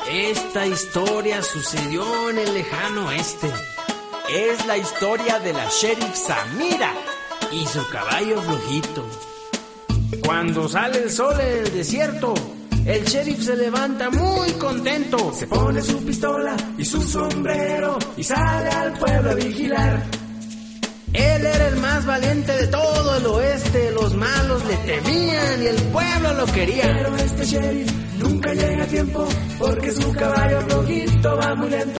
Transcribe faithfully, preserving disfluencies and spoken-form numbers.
Esta historia sucedió en el lejano oeste. Es la historia de la sheriff Samira y su caballo flojito. Cuando sale el sol en el desierto, el sheriff se levanta muy contento. Se pone su pistola y su sombrero y sale al pueblo a vigilar. Él era el más valiente de todo el oeste. Los malos le temían y el pueblo lo quería. Pero este sheriff nunca llega a tiempo porque su caballo flojito va muy lento.